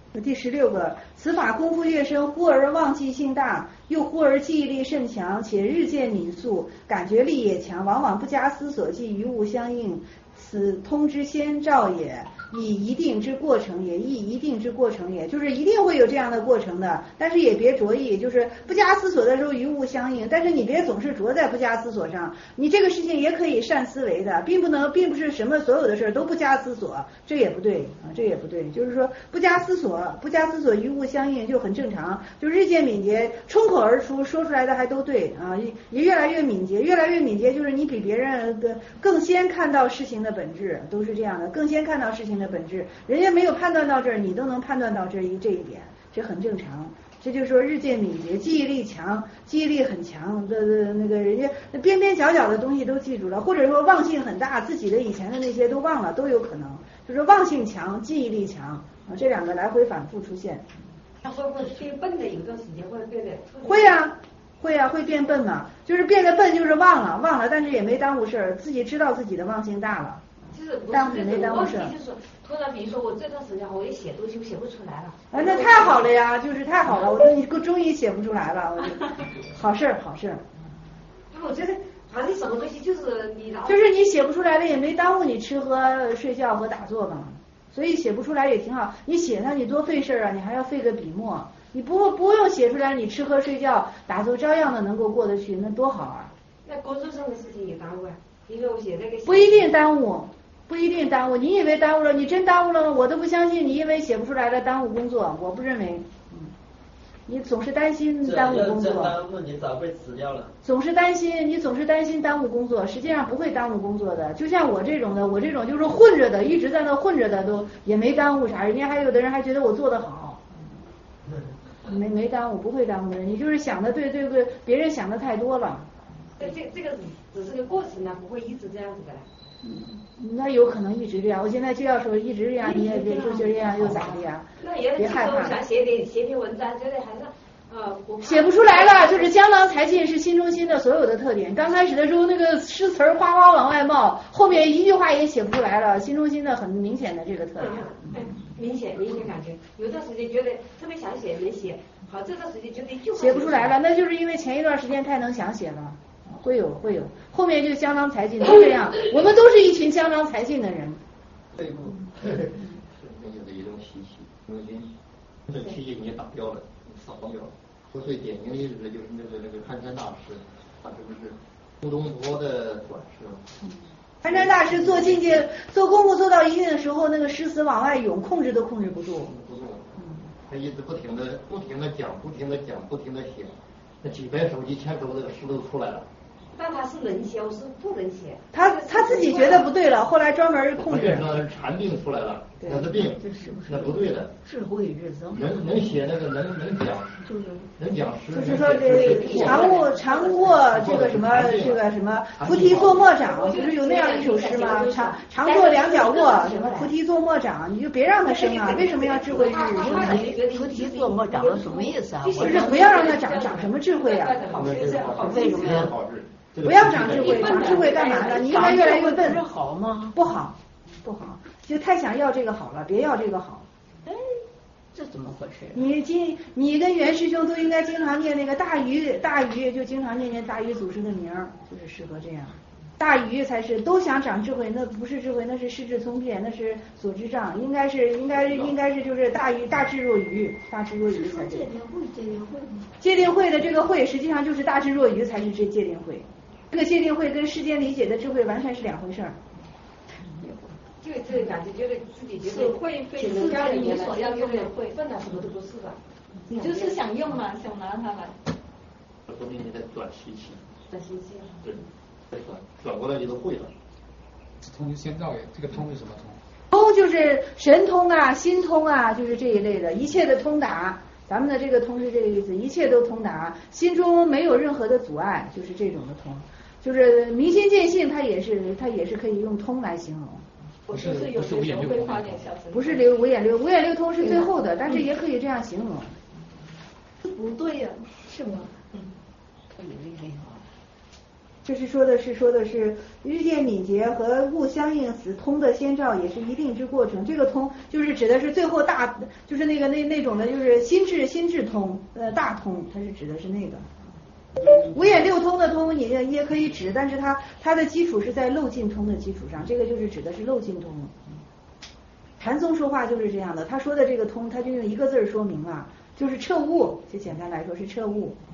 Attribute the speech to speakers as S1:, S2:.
S1: 第16个，此法功夫越深，忽而忘记性大，又忽而记忆力甚强，且日渐敏速，感觉力也强，往往不加思索即于物相应，此通之先兆也，以一定之过程也，亦一定之过程也，就是一定会有这样的过程的，但是也别着意，就是不加思索的时候与物相应，但是你别总是着在不加思索上，你这个事情也可以善思维的，并不是什么所有的事都不加思索，这也不对啊，这也不对，就是说不加思索与物相应就很正常，就日渐敏捷，冲口而出，说出来的还都对啊，也越来越敏捷，就是你比别人更先看到事情的本质，都是这样的，更先看到事情的本质，人家没有判断到这儿，你都能判断到这一点，这很正常。这就是说日渐敏捷，记忆力强，记忆力很强的那个人家边边角角的东西都记住了，或者说忘性很大，自己的以前的那些都忘了，都有可能。就是忘性强，记忆力强啊，这两个来回反复出现。
S2: 他会不会变笨的？有段时间会变得
S1: 会啊，会变笨嘛，就是变得笨，就是忘了，但是也没耽误事儿，自己知道自己的忘性大了。
S2: 就是不
S1: 是没耽误事，
S2: 就是突然比如说我这段时间我一写东西我写不出来了，
S1: 啊，那太好了呀，就是太好了，我说你终于写不出来了，我就好事。
S2: 我觉得反正什么东西就是
S1: 你写不出来了，也没耽误你吃喝睡觉和打坐嘛，所以写不出来也挺好。你写它你多费事啊，你还要费个笔墨，你不用写出来，你吃喝睡觉打坐照样的能够过得去，那多好啊。
S2: 那工作上的事情也耽误啊，因为我写那个
S1: 不一定耽误，你以为耽误了，你真耽误了吗？我都不相信你因为写不出来了耽误工作，我不认为。你总是担心耽误工作，
S3: 耽误你早被辞掉了。
S1: 你总是担心耽误工作，实际上不会耽误工作的。就像我这种就是混着的，一直在那混着的，都也没耽误啥。人家还有的人还觉得我做得好，没耽误，不会耽误的。你就是想的对，别人想的太多了。
S2: 这个只是个过程呢，不会一直这样子的。
S1: 那有可能一直这样，我现在就要说一直这样，你也别说就这样又咋的呀？别害怕。
S2: 想写篇文章，觉得还是
S1: 写不出来了，就是江郎才尽是心中心的所有的特点。刚开始的时候那个诗词哗哗往外冒，后面一句话也写不出来了，心中心的很明显的这个特点。
S2: 明显感觉，有段时间觉得特别想写没写，好这段时间觉得就
S1: 写不出来了，那就是因为前一段时间太能想写了。会有，后面就江郎才尽，都这样。我们都是一群江郎才尽的人。
S4: 这一步是那个的一种习气，因为这习气你打掉了，你扫掉了。说最典型的例子就是那个寒山大师，他这不是苏东坡的转世。
S1: 寒山大师做境界、做功夫做到一定的时候，那个诗词往外涌，控制都控制不住。
S4: 他一直不停的讲，不停的写，那几百首、几千首这个诗都出来了。
S2: 但他是能写，我是不能写。
S1: 他自己觉得不对了，后来专门控制。
S4: 那是禅病出来了，那是病，那不对的。
S5: 智慧日增。
S4: 能写那个能讲诗。
S1: 就是说这常过这个什么菩提作莫长，不是有那样一首诗吗？常过两脚卧，什么菩提作莫长，你就别让它生啊！为什么要智慧日生？
S5: 菩提作莫长什么意思啊？
S1: 就是不要让它长什么智慧啊？
S4: 为什么呀？
S1: 不要长智慧，长智慧干嘛呢？你应该越来越笨。
S5: 这好吗？
S1: 不好，就太想要这个好了，别要这个好。
S5: 哎，这怎么回事？
S1: 你跟袁师兄都应该经常念那个大禹，就经常念大禹祖师的名儿，就是适合这样。大禹才是都想长智慧，那不是智慧，那是失智聪辩，那是所知障，应该是就是大智若愚才对。戒定慧的这个慧，实际上就是大智若愚才是这戒定慧。这个戒定慧跟世间理解的智慧完全是两回事儿。
S2: 这个感觉，觉得自己觉得
S6: 会非是教你所要用的会，
S2: 笨了什么都不是的。
S6: 你就是想用嘛，想拿它来。
S4: 说明你在转习气。
S2: 转习气。
S4: 对，转过来你都会了。
S7: 通先兆也，这个通是什么
S1: 通？通就是神通啊、心通啊，就是这一类的，一切的通达。咱们的这个通是这个意思，一切都通达，心中没有任何的阻碍，就是这种的通。就是明心见性，它也是可以用通来形容。
S6: 不是有些时候会花点小神。
S1: 不是五眼六通是最后的，但是也可以这样形容。
S6: 不对呀，是吗？
S1: 这是说的是日渐敏捷和物相应，此通的先兆也是一定之过程。这个通就是指的是最后就是那种的，就是心智通，大通，它是指的是那个。五眼六通的通你也可以指，但是它的基础是在漏尽通的基础上，这个就是指的是漏尽通。禅宗说话就是这样的，他说的这个通，他就用一个字说明了，就是彻悟，就简单来说是彻悟。